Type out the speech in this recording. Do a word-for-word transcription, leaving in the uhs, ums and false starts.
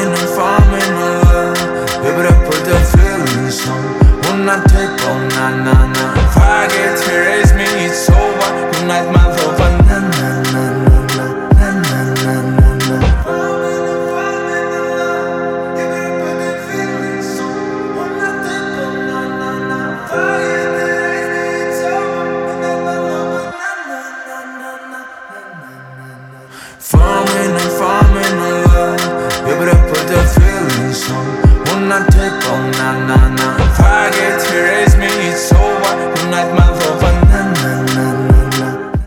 and falling in love. Baby, I put the feelings on. When I take on, na na na. Fire get to raise me, it's over. Unite my lover, na na na na na na na na na na. Falling in love. Baby, I put the feelings on. When I take on, na na na. Fire get to raise me, it's over. Unite my lover, na na na na na na na. Falling and falling in love. Baby, I put the feelings on. When I take on, na na na.